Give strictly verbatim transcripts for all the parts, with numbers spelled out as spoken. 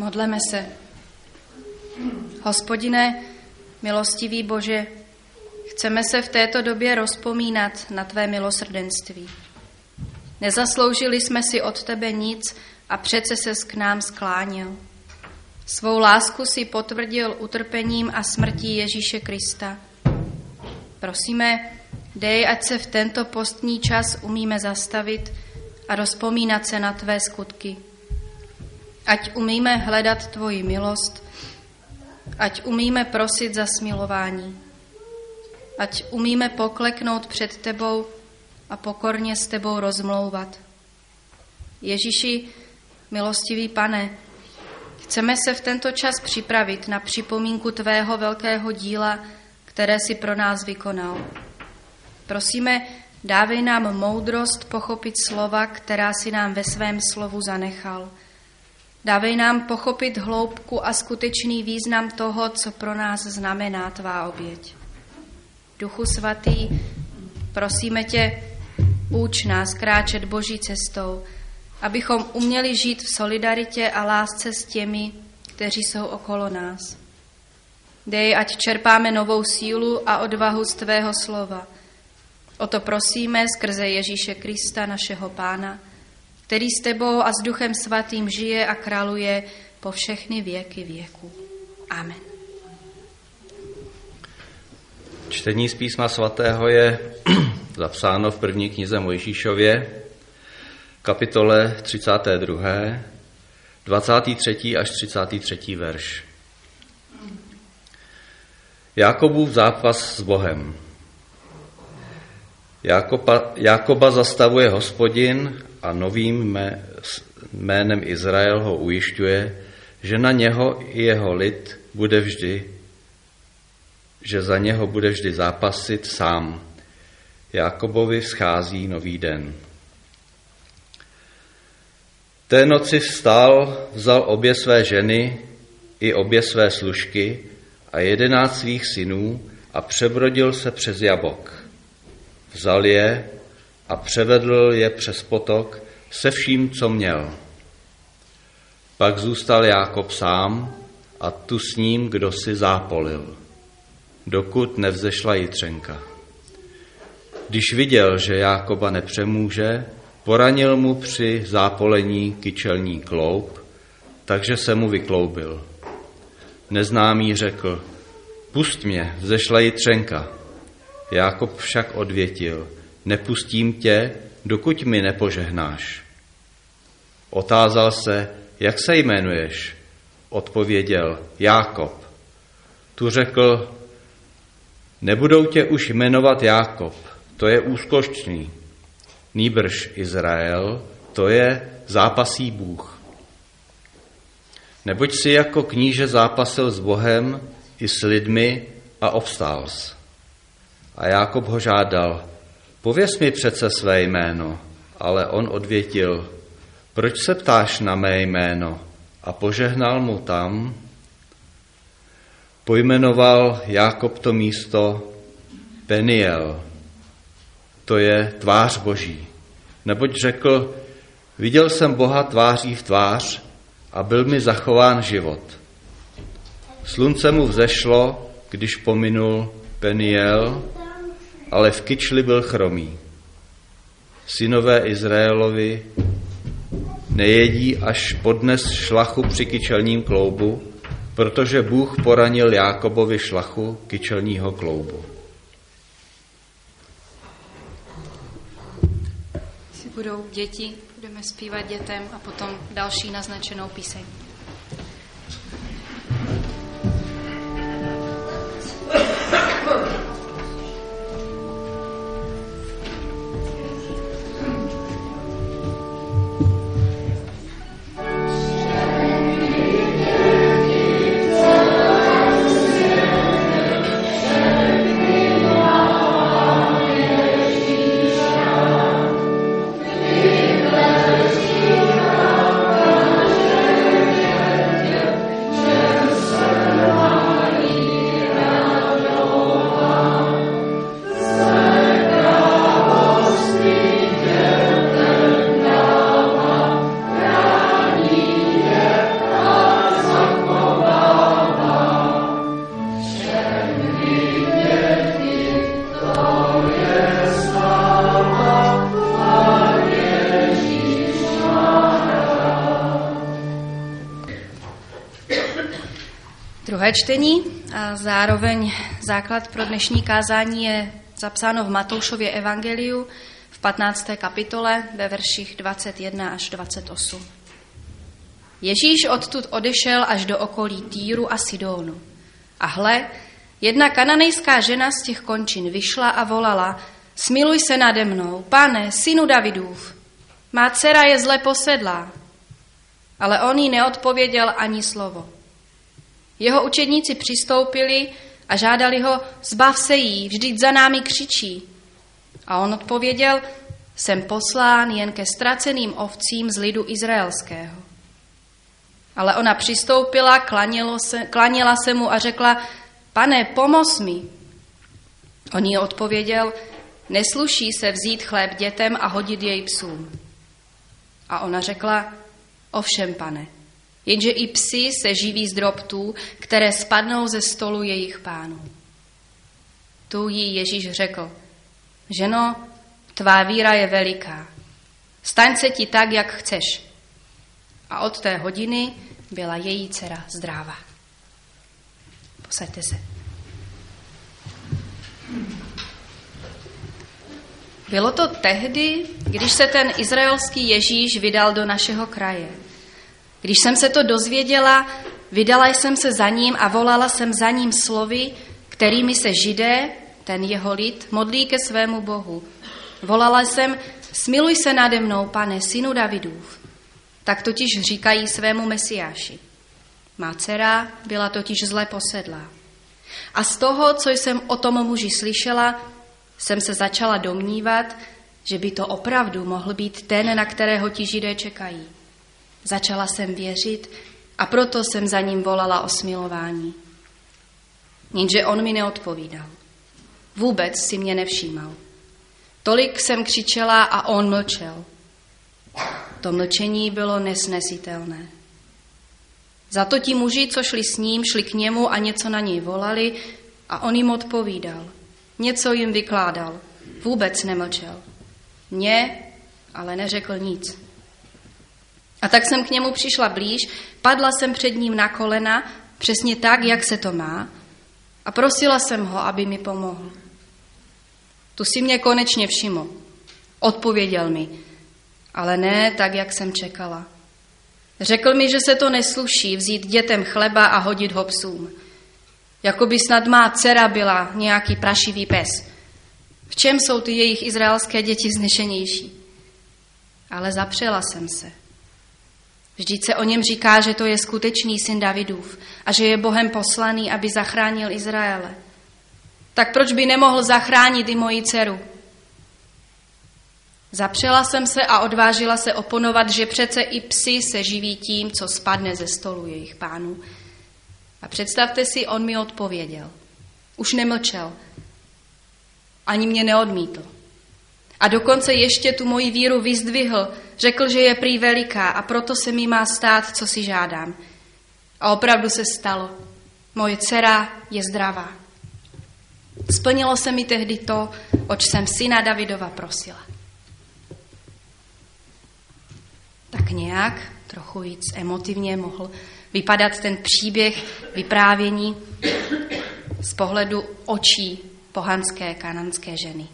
Modleme se. Hospodine, milostivý Bože, chceme se v této době rozpomínat na tvé milosrdenství. Nezasloužili jsme si od tebe nic a přece ses k nám skláněl. Svou lásku si potvrdil utrpením a smrtí Ježíše Krista. Prosíme, dej, ať se v tento postní čas umíme zastavit a rozpomínat se na tvé skutky. Ať umíme hledat tvoji milost, ať umíme prosit za smilování, ať umíme pokleknout před tebou a pokorně s tebou rozmlouvat. Ježíši, milostivý Pane, chceme se v tento čas připravit na připomínku tvého velkého díla, které si pro nás vykonal. Prosíme, dávej nám moudrost pochopit slova, která si nám ve svém slovu zanechal. Dávej nám pochopit hloubku a skutečný význam toho, co pro nás znamená tvá oběť. Duchu svatý, prosíme tě, uč nás kráčet Boží cestou, abychom uměli žít v solidaritě a lásce s těmi, kteří jsou okolo nás. Dej, ať čerpáme novou sílu a odvahu z tvého slova. O to prosíme skrze Ježíše Krista, našeho Pána, který s tebou a s Duchem Svatým žije a králuje po všechny věky věků. Amen. Čtení z písma svatého je zapsáno v první knize Mojžíšově, kapitole třicáté druhé, dvacátý třetí až třicátý třetí verš. Jákobův zápas s Bohem. Jákoba, Jákoba zastavuje Hospodin a novým jménem Izrael ho ujišťuje, že na něho i jeho lid bude vždy, že za něho bude vždy zápasit sám. Jákobovi vzchází nový den. Té noci vstal, vzal obě své ženy i obě své služky a jedenáct svých synů a přebrodil se přes Jabok. Vzal je a převedl je přes potok se vším, co měl. Pak zůstal Jákob sám a tu s ním kdo si zápolil, dokud nevzešla jitřenka. Když viděl, že Jákoba nepřemůže, poranil mu při zápolení kyčelní kloub, takže se mu vykloubil. Neznámý řekl, pust mě, vzešla jitřenka. Jákob však odvětil, nepustím tě, dokud mi nepožehnáš. Otázal se, jak se jmenuješ? Odpověděl, Jákob. Tu řekl, nebudou tě už jmenovat Jákob, to je úzkoštný. Nýbrž Izrael, to je zápasí Bůh. Neboť si jako kníže zápasil s Bohem i s lidmi a obstáls. A Jákob ho žádal, pověz mi přece své jméno, ale on odvětil, proč se ptáš na mé jméno? A požehnal mu tam, pojmenoval Jákob to místo Peniel, to je tvář Boží. Neboť řekl, viděl jsem Boha tváří v tvář a byl mi zachován život. Slunce mu vzešlo, když pominul Peniel, ale v kyčli byl chromý. Synové Izraelovi nejedí, až podnes šlachu při kyčelním kloubu, protože Bůh poranil Jákobovi šlachu kyčelního kloubu. Si budou děti, budeme zpívat dětem a potom další naznačenou píseň. Thank you. Druhé čtení a zároveň základ pro dnešní kázání je zapsáno v Matoušově evangeliu v patnácté kapitole ve verších dvacet jedna až dvacet osm. Ježíš odtud odešel až do okolí Týru a Sidónu. A hle, jedna kananejská žena z těch končin vyšla a volala: Smiluj se nade mnou, Pane, synu Davidův, má dcera je zle posedlá. Ale on jí neodpověděl ani slovo. Jeho učedníci přistoupili a žádali ho: Zbav se jí, vždyť za námi křičí. A on odpověděl: Jsem poslán jen ke ztraceným ovcím z lidu izraelského. Ale ona přistoupila, klanělo se, klaněla se mu a řekla: Pane, pomoz mi. On jí odpověděl: Nesluší se vzít chléb dětem a hodit jej psům. A ona řekla: Ovšem, pane, jenže i psi se živí z drobtů, které spadnou ze stolu jejich pánů. Tu jí Ježíš řekl: Ženo, tvá víra je veliká. Staň se ti tak, jak chceš. A od té hodiny byla její dcera zdráva. Posaďte se. Bylo to tehdy, když se ten izraelský Ježíš vydal do našeho kraje. Když jsem se to dozvěděla, vydala jsem se za ním a volala jsem za ním slovy, kterými se Židé, ten jeho lid, modlí ke svému Bohu. Volala jsem: Smiluj se nade mnou, Pane, synu Davidův. Tak totiž říkají svému Mesiáši. Má dcera byla totiž zle posedlá. A z toho, co jsem o tom muži slyšela, jsem se začala domnívat, že by to opravdu mohl být ten, na kterého ti Židé čekají. Začala jsem věřit a proto jsem za ním volala o smilování. Jenže on mi neodpovídal. Vůbec si mě nevšímal. Tolik jsem křičela a on mlčel. To mlčení bylo nesnesitelné. Za to ti muži, co šli s ním, šli k němu a něco na něj volali a on jim odpovídal. Něco jim vykládal. Vůbec nemlčel. Mně ale neřekl nic. A tak jsem k němu přišla blíž, padla jsem před ním na kolena, přesně tak, jak se to má, a prosila jsem ho, aby mi pomohl. Tu si mě konečně všiml. Odpověděl mi, ale ne tak, jak jsem čekala. Řekl mi, že se to nesluší vzít dětem chleba a hodit ho psům. Jakoby snad má dcera byla nějaký prašivý pes. V čem jsou ty jejich izraelské děti vznešenější? Ale zapřela jsem se. Vždyť se o něm říká, že to je skutečný syn Davidův a že je Bohem poslaný, aby zachránil Izraele. Tak proč by nemohl zachránit i moji dceru? Zapřela jsem se a odvážila se oponovat, že přece i psi se živí tím, co spadne ze stolu jejich pánů. A představte si, on mi odpověděl. Už nemlčel. Ani mě neodmítl. A dokonce ještě tu moji víru vyzdvihl. Řekl, že je prý veliká a proto se mi má stát, co si žádám. A opravdu se stalo. Moje dcera je zdravá. Splnilo se mi tehdy to, oč jsem syna Davidova prosila. Tak nějak, trochu víc emotivně mohl vypadat ten příběh vyprávění z pohledu očí pohanské kananské ženy.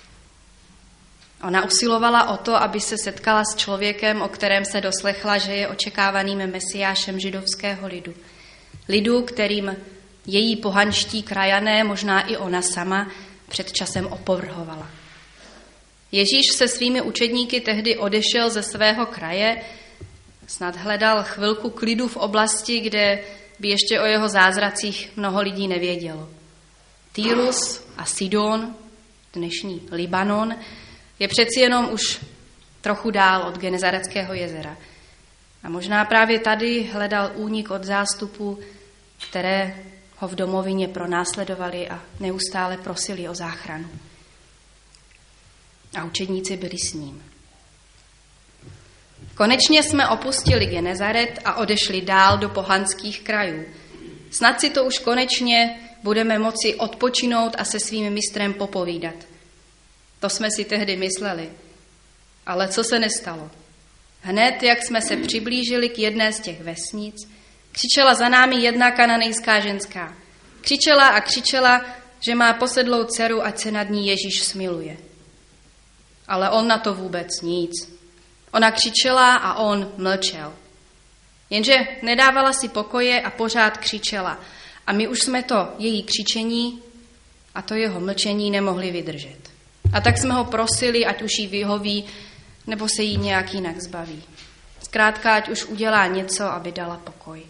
Ona usilovala o to, aby se setkala s člověkem, o kterém se doslechla, že je očekávaným mesiášem židovského lidu. Lidu, kterým její pohanští krajané, možná i ona sama, před časem opovrhovala. Ježíš se svými učedníky tehdy odešel ze svého kraje, snad hledal chvilku klidu v oblasti, kde by ještě o jeho zázracích mnoho lidí nevědělo. Týrus a Sidon, dnešní Libanon, je přeci jenom už trochu dál od Genezareckého jezera. A možná právě tady hledal únik od zástupů, které ho v domovině pronásledovali a neustále prosili o záchranu. A učedníci byli s ním. Konečně jsme opustili Genezaret a odešli dál do pohanských krajů. Snad si to už konečně budeme moci odpočinout a se svým mistrem popovídat. To jsme si tehdy mysleli. Ale co se nestalo? Hned, jak jsme se přiblížili k jedné z těch vesnic, Křičela za námi jedna kananejská ženská. Křičela a křičela, že má posedlou dceru, ať se nad ní Ježíš smiluje. Ale on na to vůbec nic. Ona křičela a on mlčel. Jenže nedávala si pokoje a pořád křičela. A my už jsme to její křičení a to jeho mlčení nemohli vydržet. A tak jsme ho prosili, ať už jí vyhoví, nebo se jí nějak jinak zbaví. Zkrátka, ať už udělá něco, aby dala pokoj.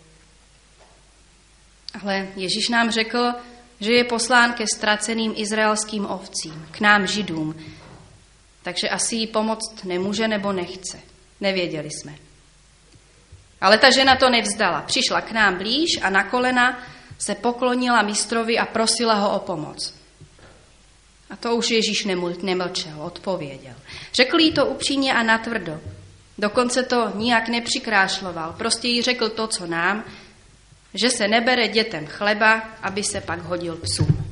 Ale Ježíš nám řekl, že je poslán ke ztraceným izraelským ovcím, k nám Židům. Takže asi jí pomoct nemůže nebo nechce. Nevěděli jsme. Ale ta žena to nevzdala. Přišla k nám blíž a na kolena se poklonila mistrovi a prosila ho o pomoc. A to už Ježíš nemlčel, odpověděl. Řekl jí to upřímně a natvrdo. Dokonce to nijak nepřikrášloval. Prostě jí řekl to, co nám, že se nebere dětem chleba, aby se pak hodil psům.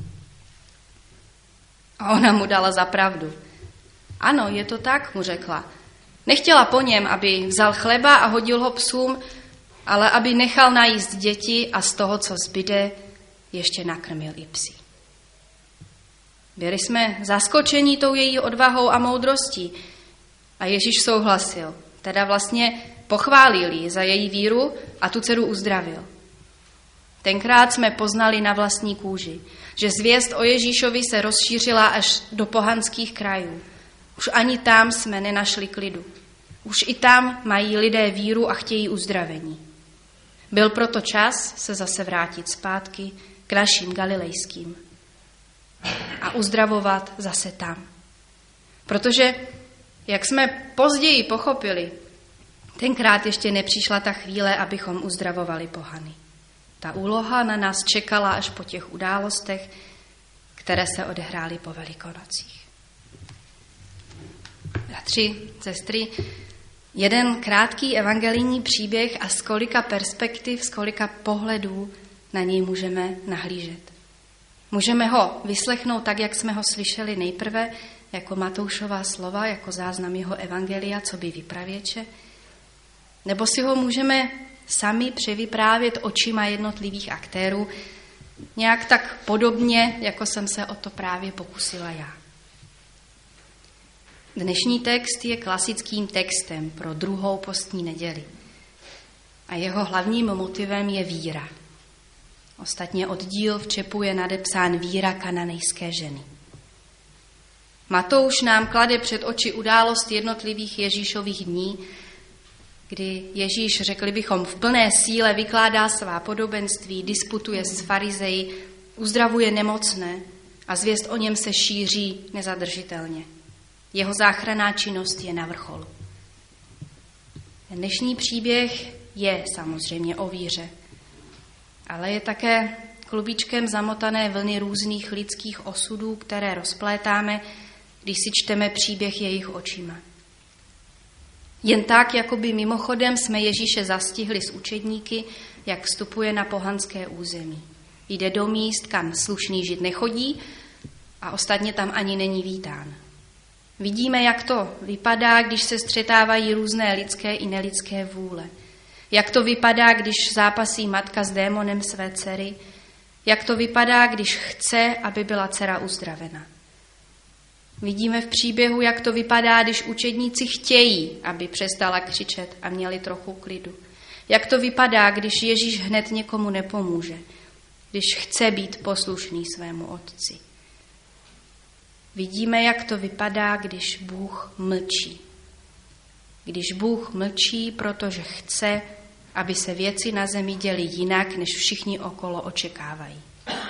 A ona mu dala za pravdu. Ano, je to tak, mu řekla. Nechtěla po něm, aby vzal chleba a hodil ho psům, ale aby nechal najíst děti a z toho, co zbyde, ještě nakrmil i psy. Byli jsme zaskočeni tou její odvahou a moudrostí a Ježíš souhlasil. Teda vlastně pochválil ji za její víru a tu dceru uzdravil. Tenkrát jsme poznali na vlastní kůži, že zvěst o Ježíšovi se rozšířila až do pohanských krajů. Už ani tam jsme nenašli klidu. Už i tam mají lidé víru a chtějí uzdravení. Byl proto čas se zase vrátit zpátky k našim galilejským a uzdravovat zase tam. Protože, jak jsme později pochopili, tenkrát ještě nepřišla ta chvíle, abychom uzdravovali pohany. Ta úloha na nás čekala až po těch událostech, které se odehrály po Velikonocích. Bratři, sestry, jeden krátký evangelijní příběh a z kolika perspektiv, z kolika pohledů na něj můžeme nahlížet. Můžeme ho vyslechnout tak, jak jsme ho slyšeli nejprve, jako Matoušova slova, jako záznam jeho evangelia, co by vypravěče, nebo si ho můžeme sami převyprávět očima jednotlivých aktérů, nějak tak podobně, jako jsem se o to právě pokusila já. Dnešní text je klasickým textem pro druhou postní neděli a jeho hlavním motivem je víra. Ostatně oddíl v čepu je nadepsán víra kananejské ženy. Matouš nám klade před oči událost jednotlivých Ježíšových dní, kdy Ježíš, řekli bychom, v plné síle vykládá svá podobenství, disputuje s farizeji, uzdravuje nemocné a zvěst o něm se šíří nezadržitelně. Jeho záchranná činnost je na vrcholu. Dnešní příběh je samozřejmě o víře, ale je také klubíčkem zamotané vlny různých lidských osudů, které rozplétáme, když si čteme příběh jejich očima. Jen tak, jakoby mimochodem jsme Ježíše zastihli s učedníky, jak vstupuje na pohanské území. Jde do míst, kam slušný žid nechodí a ostatně tam ani není vítán. Vidíme, jak to vypadá, když se střetávají různé lidské i nelidské vůle. Jak to vypadá, když zápasí matka s démonem své dcery. Jak to vypadá, když chce, aby byla dcera uzdravena. Vidíme v příběhu, jak to vypadá, když učedníci chtějí, aby přestala křičet a měli trochu klidu. Jak to vypadá, když Ježíš hned někomu nepomůže, když chce být poslušný svému otci. Vidíme, jak to vypadá, když Bůh mlčí. Když Bůh mlčí, protože chce, aby se věci na zemi děly jinak, než všichni okolo očekávají.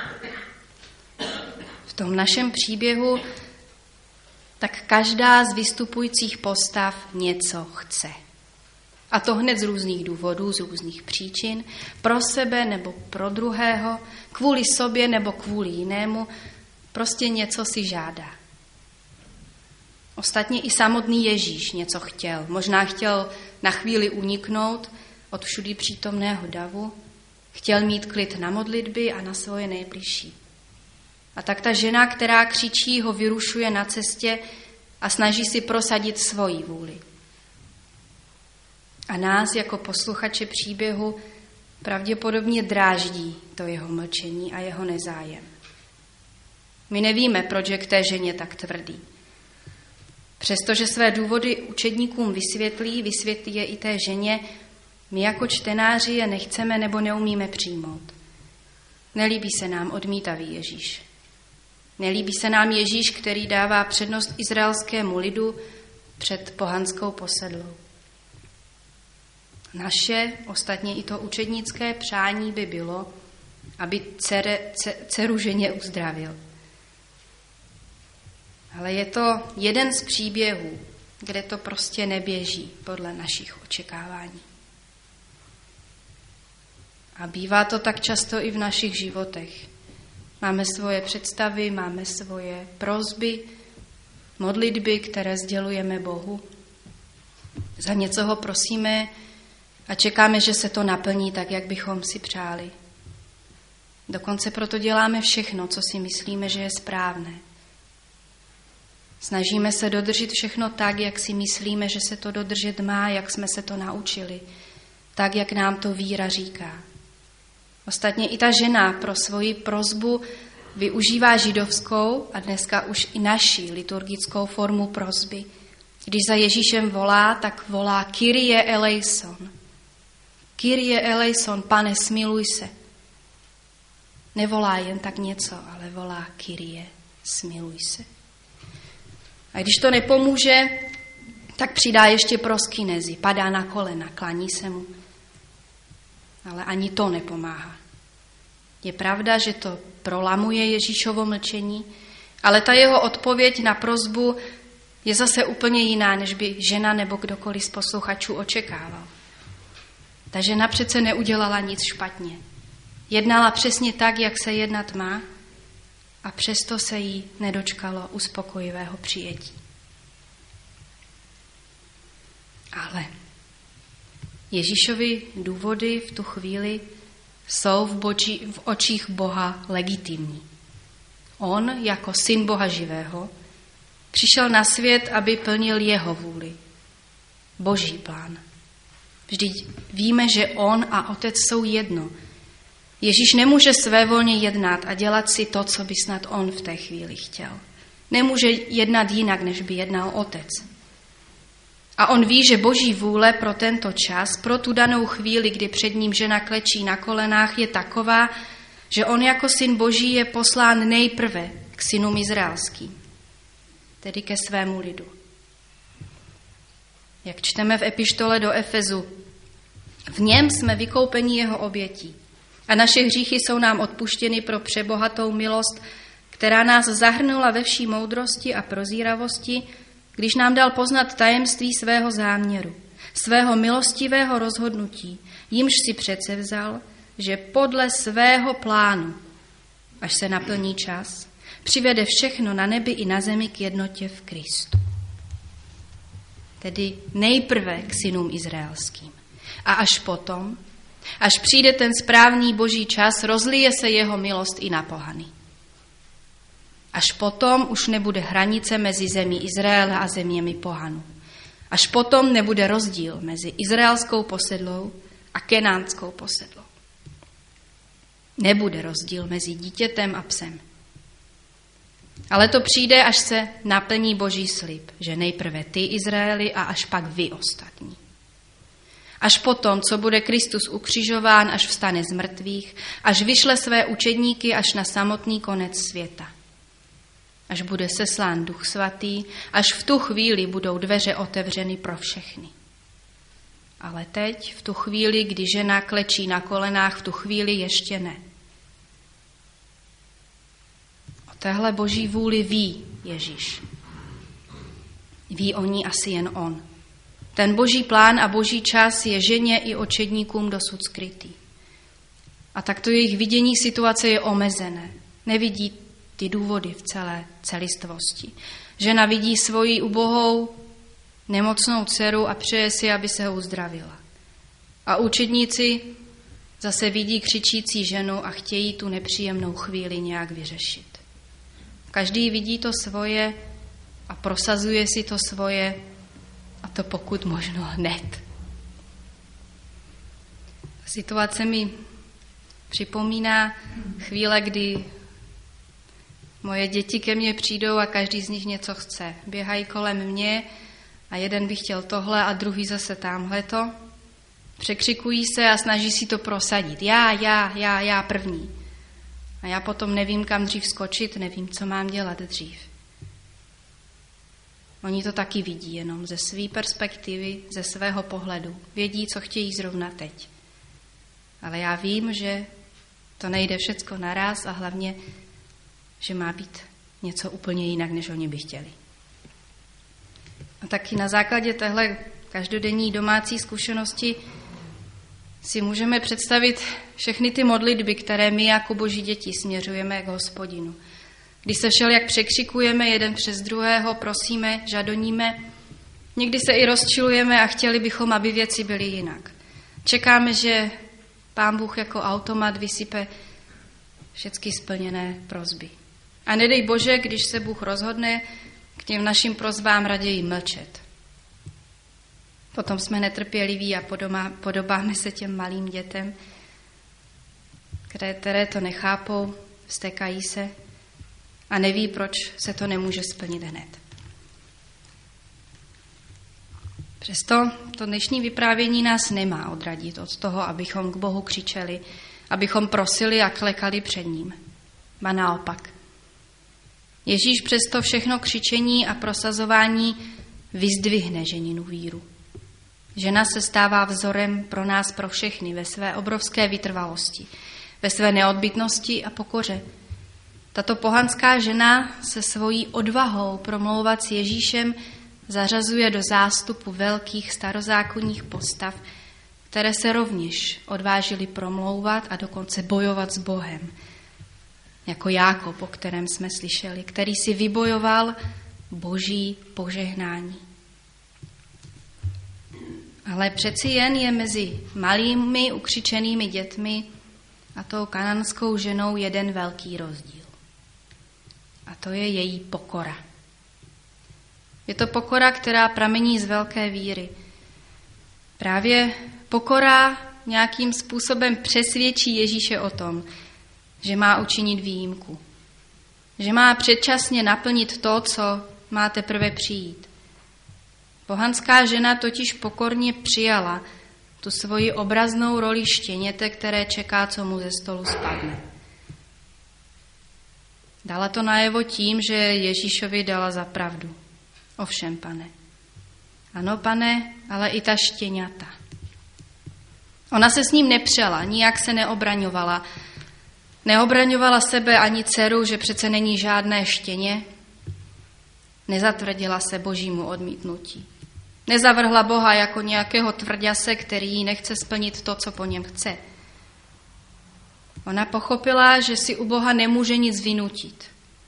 V tom našem příběhu tak každá z vystupujících postav něco chce. A to hned z různých důvodů, z různých příčin, pro sebe nebo pro druhého, kvůli sobě nebo kvůli jinému, prostě něco si žádá. Ostatně i samotný Ježíš něco chtěl. Možná chtěl na chvíli uniknout od všudy přítomného davu, chtěl mít klid na modlitby a na svoje nejbližší. A tak ta žena, která křičí, ho vyrušuje na cestě a snaží si prosadit svoji vůli. A nás jako posluchače příběhu Pravděpodobně dráždí to jeho mlčení a jeho nezájem. My nevíme, proč je k té ženě tak tvrdý. Přestože své důvody učedníkům vysvětlí, vysvětlí je i té ženě, my jako čtenáři je nechceme nebo neumíme přijmout. Nelíbí se nám odmítavý Ježíš. Nelíbí se nám Ježíš, který dává přednost izraelskému lidu před pohanskou posedlou. Naše, ostatně i to učednické přání by bylo, aby dcere, dceru ženě uzdravil. Ale je to jeden z příběhů, kde to prostě neběží podle našich očekávání. A bývá to tak často i v našich životech. Máme svoje představy, máme svoje prosby, modlitby, které sdělujeme Bohu. Za něco ho prosíme a čekáme, že se to naplní tak, jak bychom si přáli. Dokonce proto děláme všechno, co si myslíme, že je správné. Snažíme se dodržet všechno tak, jak si myslíme, že se to dodržet má, jak jsme se to naučili, tak, jak nám to víra říká. Ostatně i ta žena pro svoji prosbu využívá židovskou a dneska už i naši liturgickou formu prosby. Když za Ježíšem volá, tak volá Kyrie eleison. Kyrie eleison, Pane, smiluj se. Nevolá jen tak něco, ale volá Kyrie, smiluj se. A když to nepomůže, tak přidá ještě proskinezi, padá na kolena, klaní se mu. Ale ani to nepomáhá. Je pravda, že to prolamuje Ježíšovo mlčení, ale ta jeho odpověď na prosbu je zase úplně jiná, než by žena nebo kdokoliv z posluchačů očekával. Ta žena přece neudělala nic špatně. Jednala přesně tak, jak se jednat má, a přesto se jí nedočkalo uspokojivého přijetí. Ale Ježíšovi důvody v tu chvíli jsou v, bočí, v očích Boha legitimní. On, jako syn Boha živého, přišel na svět, aby plnil jeho vůli. Boží plán. Vždyť víme, že on a otec jsou jedno. Ježíš nemůže svévolně jednat a dělat si to, co by snad on v té chvíli chtěl. Nemůže jednat jinak, než by jednal otec. A on ví, že Boží vůle pro tento čas, pro tu danou chvíli, kdy před ním žena klečí na kolenách, je taková, že on jako syn Boží je poslán nejprve k synům izraelským, tedy ke svému lidu. Jak čteme v epištole do Efezu, v něm jsme vykoupeni jeho obětí a naše hříchy jsou nám odpuštěny pro přebohatou milost, která nás zahrnula ve vší moudrosti a prozíravosti, když nám dal poznat tajemství svého záměru, svého milostivého rozhodnutí, jimž si předsevzal, že podle svého plánu, až se naplní čas, přivede všechno na nebi i na zemi k jednotě v Kristu. Tedy nejprve k synům izraelským. A až potom, až přijde ten správný boží čas, rozlije se jeho milost i na pohany. Až potom už nebude hranice mezi zemí Izraele a zeměmi pohanů. Až potom nebude rozdíl mezi izraelskou posedlou a kenánskou posedlou. Nebude rozdíl mezi dítětem a psem. Ale to přijde, až se naplní boží slib, že nejprve ty, Izraeli, a až pak vy ostatní. Až potom, co bude Kristus ukřižován, až vstane z mrtvých, až vyšle své učedníky až na samotný konec světa. Až bude seslán Duch Svatý, až v tu chvíli budou dveře otevřeny pro všechny. Ale teď, v tu chvíli, kdy žena klečí na kolenách, v tu chvíli ještě ne. O téhle boží vůli ví Ježíš. Ví o ní asi jen on. Ten boží plán a boží čas je ženě i učedníkům dosud skrytý. A takto jejich vidění situace je omezené. Nevidí ty důvody v celé celistvosti. Žena vidí svoji ubohou, nemocnou dceru a přeje si, aby se ho uzdravila. A učedníci zase vidí křičící ženu a chtějí tu nepříjemnou chvíli nějak vyřešit. Každý vidí to svoje a prosazuje si to svoje, a to pokud možno hned. Situace mi připomíná chvíle, kdy moje děti ke mně přijdou a každý z nich něco chce. Běhají kolem mě a jeden by chtěl tohle a druhý zase tamhleto. Překřikují se a snaží si to prosadit. Já, já, já, já první. A já potom nevím, kam dřív skočit, nevím, co mám dělat dřív. Oni to taky vidí jenom ze své perspektivy, ze svého pohledu. Vědí, co chtějí zrovna teď. Ale já vím, že to nejde všecko naraz a hlavně, že má být něco úplně jinak, než oni by chtěli. A taky na základě téhle každodenní domácí zkušenosti si můžeme představit všechny ty modlitby, které my jako boží děti směřujeme k Hospodinu. Když se šel, jak překřikujeme jeden přes druhého, prosíme, žadoníme, někdy se i rozčilujeme a chtěli bychom, aby věci byly jinak. Čekáme, že Pán Bůh jako automat vysype všechny splněné prosby. A nedej Bože, když se Bůh rozhodne k těm našim prosbám raději mlčet. Potom jsme netrpěliví a podobá, podobáme se těm malým dětem, které, které to nechápou, vztekají se a neví, proč se to nemůže splnit hned. Přesto to dnešní vyprávění nás nemá odradit od toho, abychom k Bohu křičeli, abychom prosili a klekali před ním. Ba naopak. Ježíš přesto všechno křičení a prosazování vyzdvihne ženinu víru. Žena se stává vzorem pro nás, pro všechny, ve své obrovské vytrvalosti, ve své neodbytnosti a pokoře. Tato pohanská žena se svojí odvahou promlouvat s Ježíšem zařazuje do zástupu velkých starozákonních postav, které se rovněž odvážily promlouvat a dokonce bojovat s Bohem. Jako Jákob, o kterém jsme slyšeli, který si vybojoval boží požehnání. Ale přeci jen je mezi malými ukřičenými dětmi a tou kananskou ženou jeden velký rozdíl. A to je její pokora. Je to pokora, která pramení z velké víry. Právě pokora nějakým způsobem přesvědčí Ježíše o tom, že má učinit výjimku. Že má předčasně naplnit to, co má teprve přijít. Pohanská žena totiž pokorně přijala tu svoji obraznou roli štěněte, které čeká, co mu ze stolu spadne. Dala to najevo tím, že Ježíšovi dala za pravdu. Ovšem, pane. Ano, pane, ale i ta štěňata. Ona se s ním nepřela, nijak se neobraňovala. Neobraňovala sebe ani dceru, že přece není žádné štěně. Nezatvrdila se božímu odmítnutí. Nezavrhla Boha jako nějakého tvrďase, který nechce splnit to, co po něm chce. Ona pochopila, že si u Boha nemůže nic vynutit.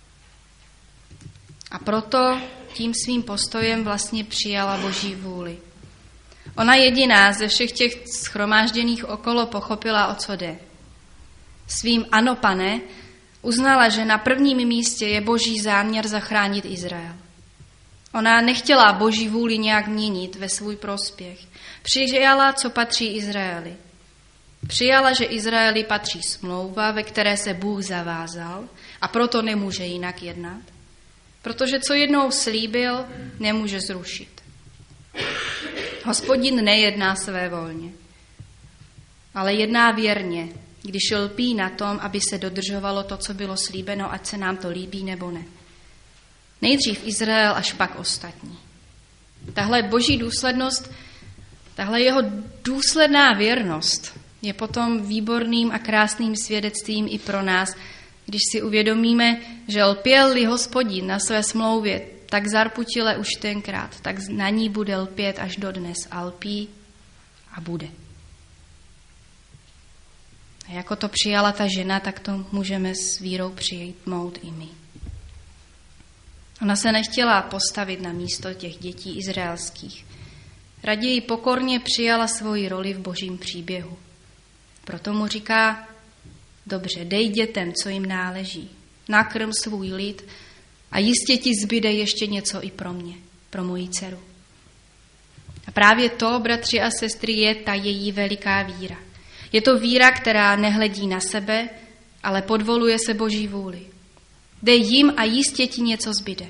A proto tím svým postojem vlastně přijala boží vůli. Ona jediná ze všech těch shromážděných okolo pochopila, o co jde. Svým ano, pane, uznala, že na prvním místě je boží záměr zachránit Izrael. Ona nechtěla boží vůli nějak měnit ve svůj prospěch. Přijala, co patří Izraeli. Přijala, že Izraeli patří smlouva, ve které se Bůh zavázal a proto nemůže jinak jednat. Protože co jednou slíbil, nemůže zrušit. Hospodin nejedná svévolně, ale jedná věrně, když lpí na tom, aby se dodržovalo to, co bylo slíbeno, ať se nám to líbí nebo ne. Nejdřív Izrael, až pak ostatní. Tahle boží důslednost, tahle jeho důsledná věrnost je potom výborným a krásným svědectvím i pro nás, když si uvědomíme, že lpěl-li Hospodin na své smlouvě tak zarputile už tenkrát, tak na ní bude lpět až dodnes a lpí a bude. A jako to přijala ta žena, tak to můžeme s vírou přijmout i my. Ona se nechtěla postavit na místo těch dětí izraelských. Raději pokorně přijala svoji roli v božím příběhu. Proto mu říká, dobře, dej dětem, co jim náleží. Nakrm svůj lid a jistě ti zbyde ještě něco i pro mě, pro moji dceru. A právě to, bratři a sestry, je ta její veliká víra. Je to víra, která nehledí na sebe, ale podvoluje se Boží vůli. Dej jim a jistě ti něco zbyde.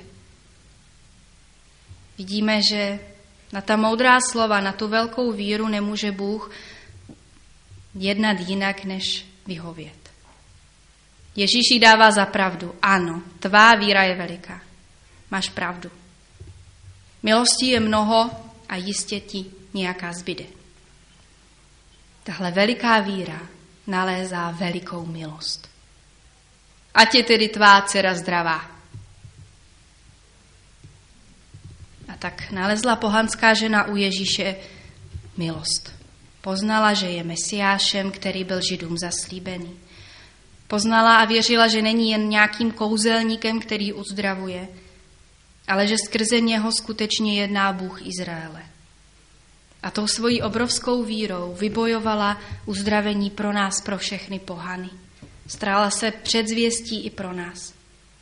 Vidíme, že na ta moudrá slova, na tu velkou víru nemůže Bůh jednat jinak, než vyhovět. Ježíš jí dává za pravdu. Ano, tvá víra je veliká. Máš pravdu. Milostí je mnoho a jistě ti nějaká zbyde. Tahle veliká víra nalézá velikou milost. Ať je tedy tvá dcera zdravá. A tak nalezla pohanská žena u Ježíše milost. Poznala, že je Mesiášem, který byl Židům zaslíbený. Poznala a věřila, že není jen nějakým kouzelníkem, který uzdravuje, ale že skrze něho skutečně jedná Bůh Izraele. A tou svojí obrovskou vírou vybojovala uzdravení pro nás, pro všechny pohany. Starala se předzvěstí i pro nás.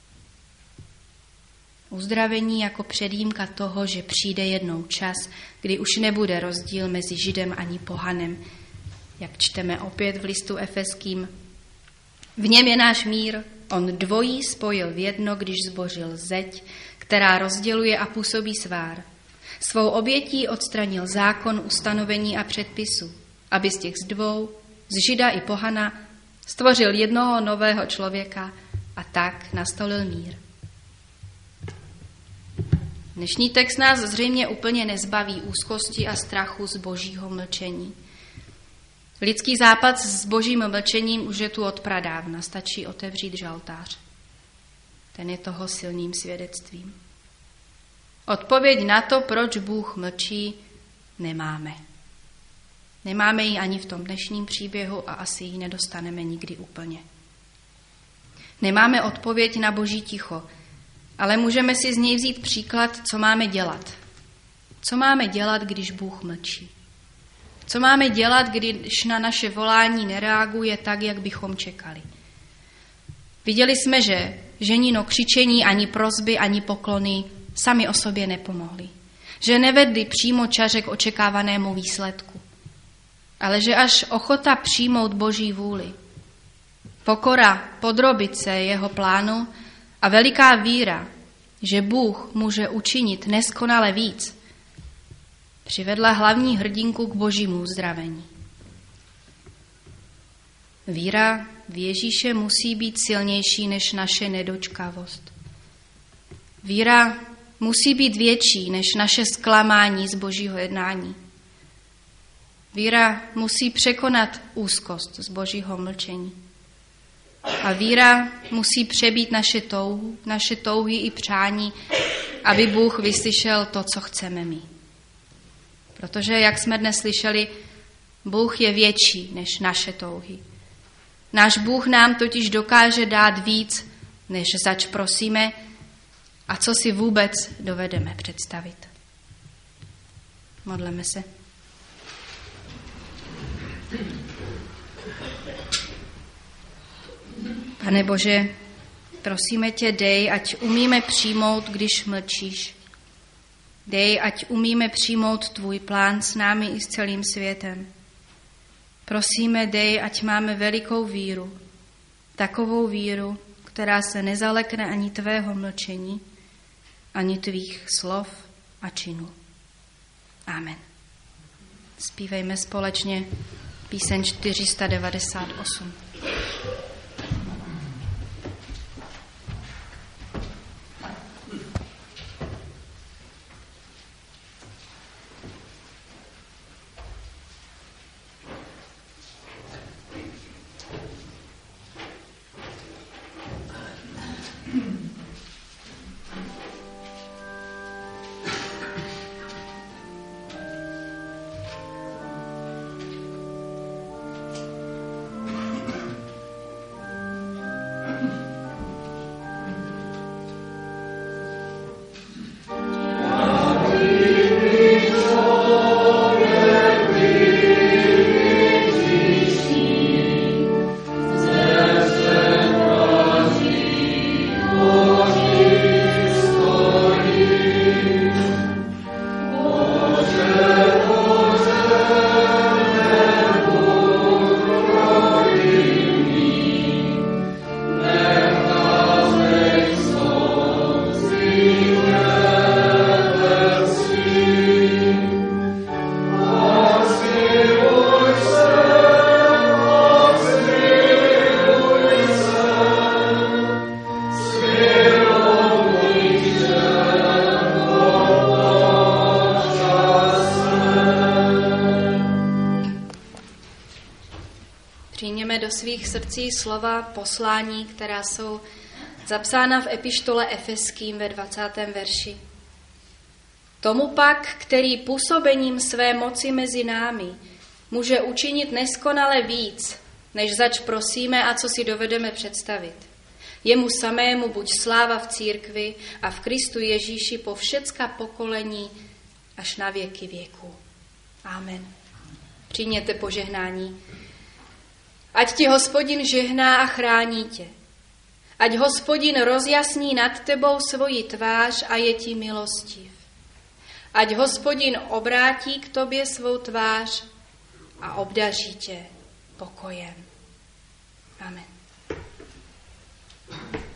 Uzdravení jako předjímka toho, že přijde jednou čas, kdy už nebude rozdíl mezi Židem ani pohanem, jak čteme opět v listu Efeským. V něm je náš mír, on dvojí spojil v jedno, když zbořil zeď, která rozděluje a působí svár. Svou obětí odstranil zákon, ustanovení a předpisu, aby z těch z dvou, z Žida i pohana, stvořil jednoho nového člověka a tak nastolil mír. Dnešní text nás zřejmě úplně nezbaví úzkosti a strachu z Božího mlčení. Lidský západ s Božím mlčením už je tu od pradávna, stačí otevřít žaltář. Ten je toho silným svědectvím. Odpověď na to, proč Bůh mlčí, nemáme. Nemáme ji ani v tom dnešním příběhu a asi ji nedostaneme nikdy úplně. Nemáme odpověď na Boží ticho, ale můžeme si z něj vzít příklad, co máme dělat. Co máme dělat, když Bůh mlčí? Co máme dělat, když na naše volání nereaguje tak, jak bychom čekali? Viděli jsme, že ženino křičení, ani prosby, ani poklony sami o sobě nepomohli. Že nevedli přímo čaře k očekávanému výsledku. Ale že až ochota přijmout Boží vůli, pokora podrobit se jeho plánu a veliká víra, že Bůh může učinit neskonale víc, přivedla hlavní hrdinku k Božímu uzdravení. Víra v Ježíše musí být silnější než naše nedočkavost. Víra musí být větší než naše zklamání z Božího jednání. Víra musí překonat úzkost z Božího mlčení. A víra musí přebít naše touhu, naše touhy i přání, aby Bůh vyslyšel to, co chceme my. Protože, jak jsme dnes slyšeli, Bůh je větší než naše touhy. Náš Bůh nám totiž dokáže dát víc, než zač prosíme a co si vůbec dovedeme představit. Modleme se. Pane Bože, prosíme tě, dej, ať umíme přijmout, když mlčíš. Dej, ať umíme přijmout tvůj plán s námi i s celým světem. Prosíme, dej, ať máme velikou víru, takovou víru, která se nezalekne ani tvého mlčení, ani tvých slov a činů. Amen. Zpívejme společně píseň čtyři sta devadesát osm. Přijměme do svých srdcí slova poslání, která jsou zapsána v epištole Efeským ve dvacátém verši. Tomu pak, který působením své moci mezi námi může učinit neskonale víc, než zač prosíme a co si dovedeme představit. Jemu samému buď sláva v církvi a v Kristu Ježíši po všecka pokolení až na věky věků. Amen. Přijměte požehnání. Ať ti Hospodin žehná a chrání tě. Ať Hospodin rozjasní nad tebou svoji tvář a je ti milostiv. Ať Hospodin obrátí k tobě svou tvář a obdaří tě pokojem. Amen.